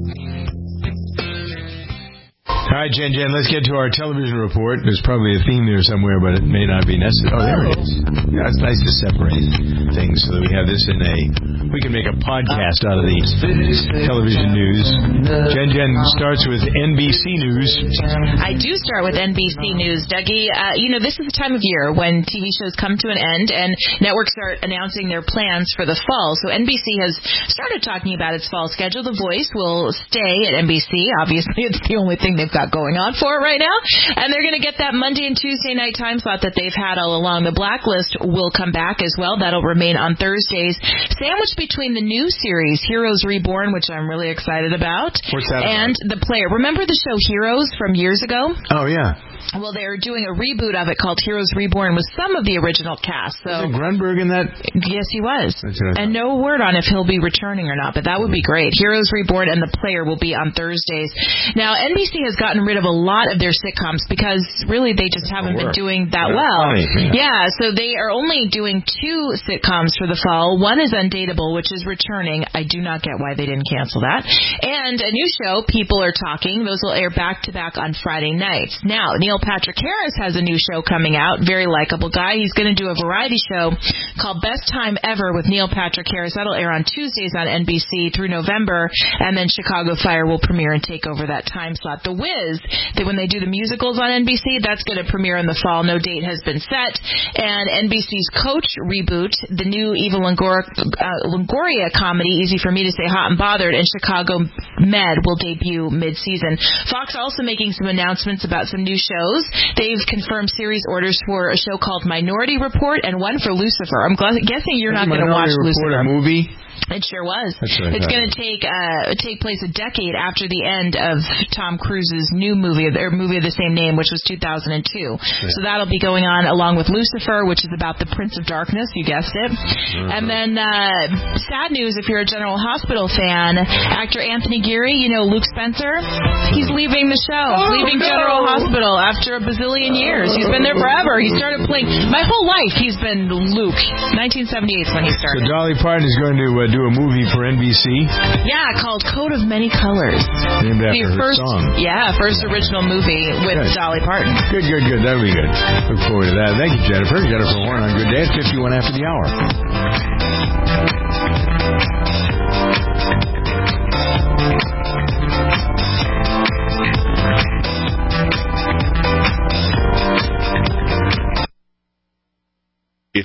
All right, Jen Jen, let's get to our television report. There's probably a theme there somewhere, but it may not be necessary. Oh, there it is. Yeah, it's nice to separate things so that we have this in a... We can make a podcast out of these television news. Jen Jen starts with N B C News. I do start with N B C News, Dougie. Uh, you know, this is the time of year when T V shows come to an end and networks start announcing their plans for the fall. So N B C has started talking about its fall schedule. The Voice will stay at N B C. Obviously, it's the only thing they've got going on for it right now. And they're going to get that Monday and Tuesday night time slot that they've had all along. The Blacklist will come back as well. That'll remain on Thursdays. Sandwiched between the new series, Heroes Reborn, which I'm really excited about, What's that and about? The Player. Remember the show Heroes from years ago? Oh, yeah. Well, they're doing a reboot of it called Heroes Reborn with some of the original cast. So was Grunberg in that? Yes, he was. And no word on if he'll be returning or not, but that would be great. Heroes Reborn and The Player will be on Thursdays. Now, N B C has gotten rid of a lot of their sitcoms because really they just haven't been doing that well. Funny, Yeah, yeah. so they are only doing two sitcoms for the fall. One is Undateable, which is returning. I do not get why they didn't cancel that. And a new show, People Are Talking. Those will air back-to-back on Friday nights. Now, Neil Patrick Harris has a new show coming out. Very likable guy. He's going to do a variety show called Best Time Ever with Neil Patrick Harris. That'll air on Tuesdays on N B C through November, and then Chicago Fire will premiere and take over that time slot. The Wiz, that when they do the musicals on N B C, that's going to premiere in the fall. No date has been set. And N B C's Coach reboot, the new Eva Longoria, uh, Longoria comedy, Easy for Me to Say Hot and Bothered, and Chicago Med will debut mid-season. Fox also making some announcements about some new shows. They've confirmed series orders for a show called Minority Report and one for Lucifer. I'm guessing you're not going to watch Lucifer. A movie? It sure was. Right, it's right. going to take uh, take place a decade after the end of Tom Cruise's new movie, or movie of the same name, which was two thousand two. Yeah. So that'll be going on along with Lucifer, which is about the Prince of Darkness. You guessed it. Mm-hmm. And then uh, sad news if you're a General Hospital fan, actor Anthony Geary, you know Luke Spencer, he's leaving the show, oh, leaving no. General Hospital after a bazillion years. He's been there forever. He started playing. My whole life he's been Luke. nineteen seventy-eight is when he started. So Dolly Parton is going to uh, do a movie for N B C. Yeah, called Coat of Many Colors. Named after the her first, song. Yeah, first original movie with good. Dolly Parton. Good, good, good. That'll be good. Look forward to that. Thank you, Jennifer. Jennifer Warren on Good Day at fifty-one after the hour.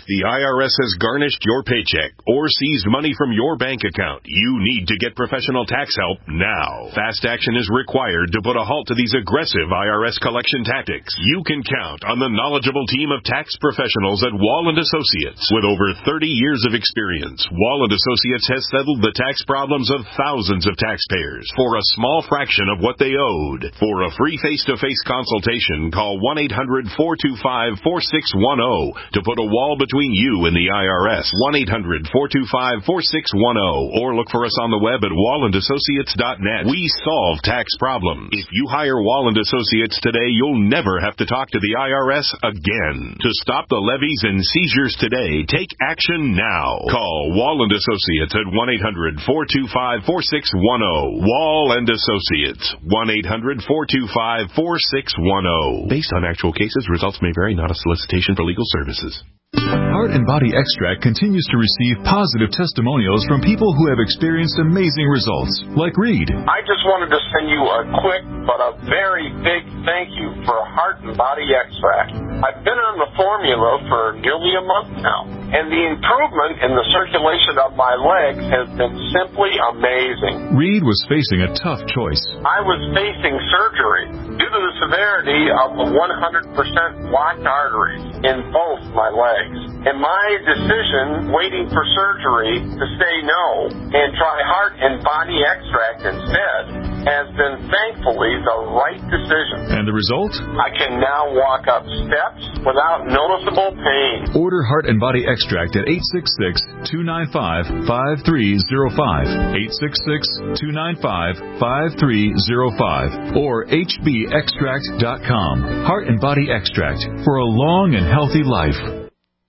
If the I R S has garnished your paycheck or seized money from your bank account, you need to get professional tax help now. Fast action is required to put a halt to these aggressive I R S collection tactics. You can count on the knowledgeable team of tax professionals at Wall and Associates. With over thirty years of experience, Wall and Associates has settled the tax problems of thousands of taxpayers for a small fraction of what they owed. For a free face-to-face consultation, call one eight hundred four two five four six one zero to put a wall between you and the I R S. one eight hundred four two five four six one zero or look for us on the web at wall and associates dot net. We solve tax problems. If you hire Wall and Associates today, you'll never have to talk to the I R S again. To stop the levies and seizures today, take action now. Call Wall and Associates at one eight hundred four two five four six one zero. Wall and Associates, one eight hundred four two five four six one zero. Based on actual cases, results may vary, not a solicitation for legal services. Heart and Body Extract continues to receive positive testimonials from people who have experienced amazing results, like Reed. I just wanted to send you a quick but a very big thank you for Heart and Body Extract. I've been on the formula for nearly a month now, and the improvement in the circulation of my legs has been simply amazing. Reed was facing a tough choice. I was facing surgery due to the severity of the one hundred percent blocked arteries in both my legs. And my decision, waiting for surgery, to say no and try Heart and Body Extract instead, has been thankfully the right decision. And the result? I can now walk up steps without noticeable pain. Order Heart and Body Extract at eight six six, two nine five, five three zero five, eight six six, two nine five, five three zero five, or H B extract dot com. Heart and Body Extract for a long and healthy life.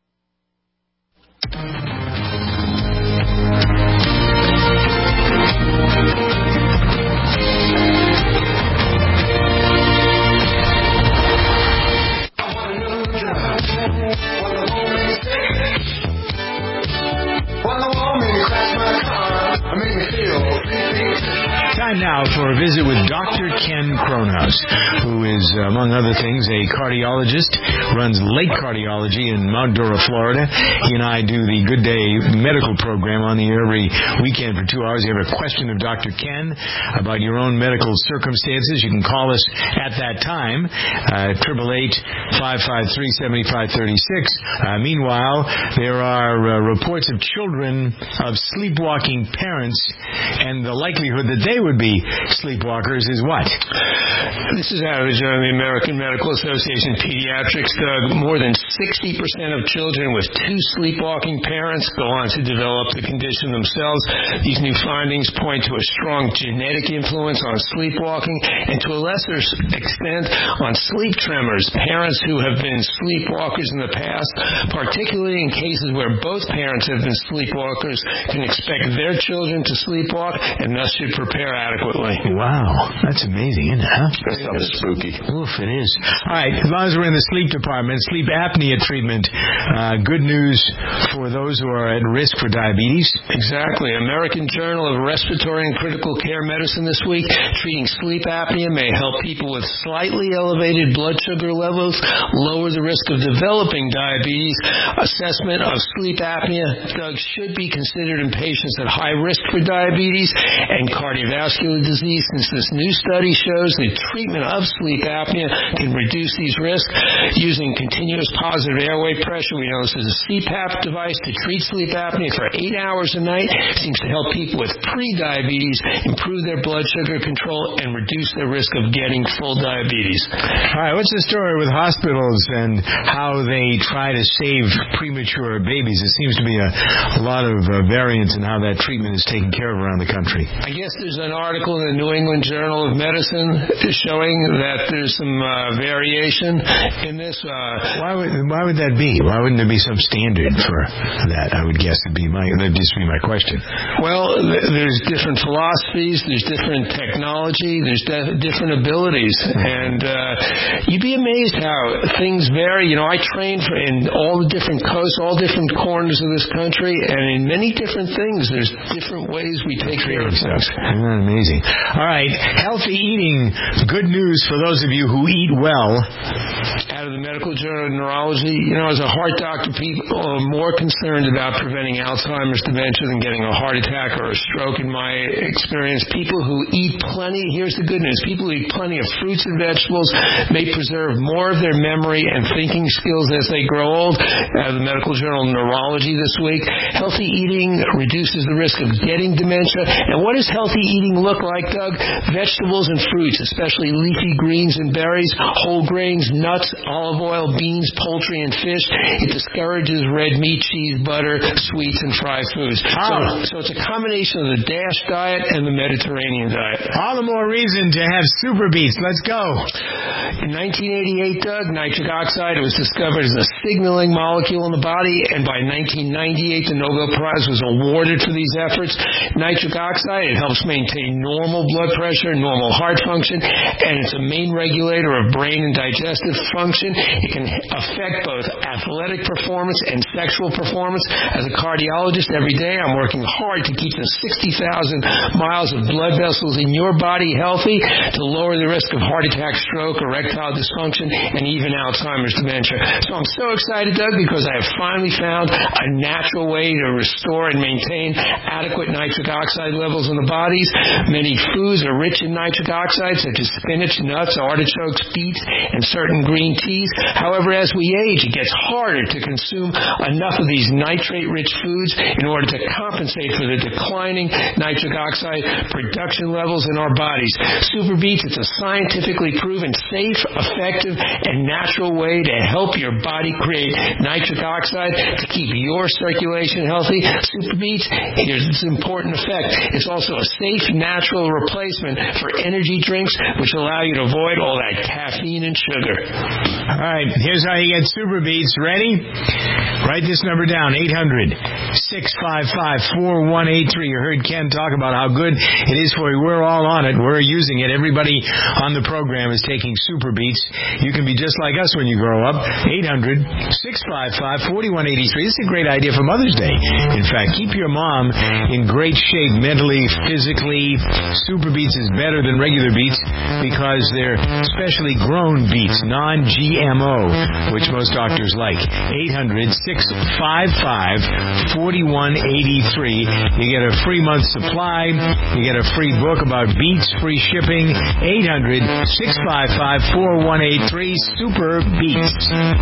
Time now for a visit with Doctor Ken Kronhaus, who is, among other things, a cardiologist, runs Lake Cardiology in Mount Dora, Florida. He and I do the Good Day medical program on the air every weekend for two hours. If you have a question of Doctor Ken about your own medical circumstances, you can call us at that time, uh, eight eight eight, five five three, seven five three six. Uh, meanwhile, there are uh, reports of children of sleepwalking parents, and the likelihood that they would be sleepwalkers is what? This is Howard John, the American Medical Association Pediatrics. Doug, more than sixty percent of children with two sleepwalking parents go on to develop the condition themselves. These new findings point to a strong genetic influence on sleepwalking and to a lesser extent on sleep tremors. Parents who have been sleepwalkers in the past, particularly in cases where both parents have been sleepwalkers, can expect their children to sleepwalk and thus should prepare adequately. Wow, that's amazing, isn't it? Huh? That sounds spooky. Oof, it is. All right, as long as we're in the sleep department, sleep apnea treatment, uh, good news for those who are at risk for diabetes. Exactly. American Journal of Respiratory and Critical Care Medicine this week, treating sleep apnea may help people with slightly elevated blood sugar levels lower the risk of developing diabetes. Assessment of sleep apnea, Doug, should be considered in patients at high risk for diabetes and cardiovascular disease, since this new study shows that treatment of sleep apnea can reduce these risks. Using continuous positive airway pressure, we know this is a C PAP device to treat sleep apnea for eight hours a night, seems to help people with pre-diabetes improve their blood sugar control and reduce their risk of getting full diabetes. All right, what's the story with hospitals and how they try to save premature babies? It seems to be a, a lot of uh, variance in how that treatment is taken care of around the country. I guess there's an article in the New England Journal of Medicine showing that there's some uh, variation in this. Uh, why would why would that be? Why wouldn't there be some standard for that? I would guess would be my that'd just be my question. Well, th- there's different philosophies, there's different technology, there's de- different abilities, and uh, you'd be amazed how things vary. You know, I train for in all the different coasts, all different corners of this country, and in many different things, there's different ways we take care of things. Isn't that amazing? All right, healthy eating. Good news for those of you who eat well. At out of the Medical Journal of Neurology. You know, as a heart doctor, people are more concerned about preventing Alzheimer's dementia than getting a heart attack or a stroke, in my experience. People who eat plenty, here's the good news, people who eat plenty of fruits and vegetables may preserve more of their memory and thinking skills as they grow old. Out of the Medical Journal of Neurology this week, healthy eating reduces the risk of getting dementia. And what does healthy eating look like, Doug? Vegetables and fruits, especially leafy greens and berries, whole grains, nuts, olive oil, beans, poultry, and fish. It discourages red meat, cheese, butter, sweets, and fried foods. Oh. So, so it's a combination of the DASH diet and the Mediterranean diet. All the more reason to have Super Beets. Let's go. In nineteen eighty-eight, Doug, nitric oxide was discovered as a signaling molecule in the body, and by nineteen ninety-eight, the Nobel Prize was awarded for these efforts. Nitric oxide, it helps maintain normal blood pressure, normal heart function, and it's a main regulator of brain and digestive function. It can affect both athletic performance and sexual performance. As a cardiologist, every day I'm working hard to keep the sixty thousand miles of blood vessels in your body healthy to lower the risk of heart attack, stroke, erectile dysfunction, and even Alzheimer's dementia. So I'm so excited, Doug, because I have finally found a natural way to restore and maintain adequate nitric oxide levels in the bodies. Many foods are rich in nitric oxide, such as spinach, nuts, artichokes, beets, and certain green teas. However, as we age, it gets harder to consume enough of these nitrate-rich foods in order to compensate for the declining nitric oxide production levels in our bodies. Super Beets, it's a scientifically proven, safe, effective, and natural way to help your body create nitric oxide to keep your circulation healthy. Super Beets, here's its important effect. It's also a safe, natural replacement for energy drinks, which allow you to avoid all that caffeine and sugar. All right, here's how you get Super Beets. Ready? Write this number down, eight hundred, six five five, four one eight three. You heard Ken talk about how good it is for you. We're all on it. We're using it. Everybody on the program is taking Super Beets. You can be just like us when you grow up. eight hundred, six five five, four one eight three. This is a great idea for Mother's Day. In fact, keep your mom in great shape mentally, physically. Super Beets is better than regular beets because they're specially grown beets, non-G M O, which most doctors like. eight hundred, six five five, four one eight three. You get a free month supply. You get a free book about beets, free shipping. eight hundred, six five five, four one eight three. Super Beets.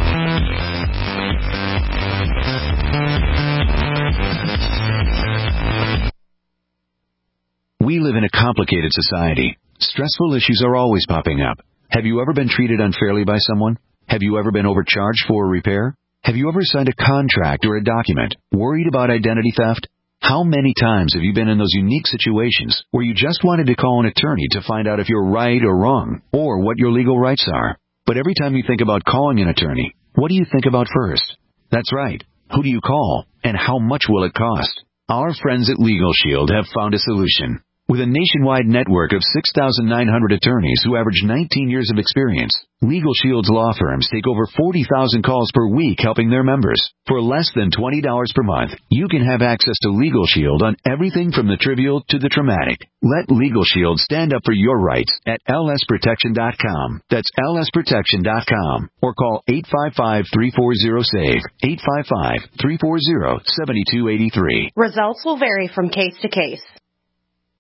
We live in a complicated society. Stressful issues are always popping up. Have you ever been treated unfairly by someone? Have you ever been overcharged for a repair? Have you ever signed a contract or a document worried about identity theft? How many times have you been in those unique situations where you just wanted to call an attorney to find out if you're right or wrong, or what your legal rights are? But every time you think about calling an attorney, what do you think about first? That's right. Who do you call, and how much will it cost? Our friends at Legal Shield have found a solution. With a nationwide network of six thousand nine hundred attorneys who average nineteen years of experience, Legal Shield's law firms take over forty thousand calls per week helping their members. For less than twenty dollars per month, you can have access to Legal Shield on everything from the trivial to the traumatic. Let Legal Shield stand up for your rights at L S protection dot com. That's L S protection dot com. Or call eight five five, three four zero, SAVE, eight five five, three four zero, seven two eight three. Results will vary from case to case.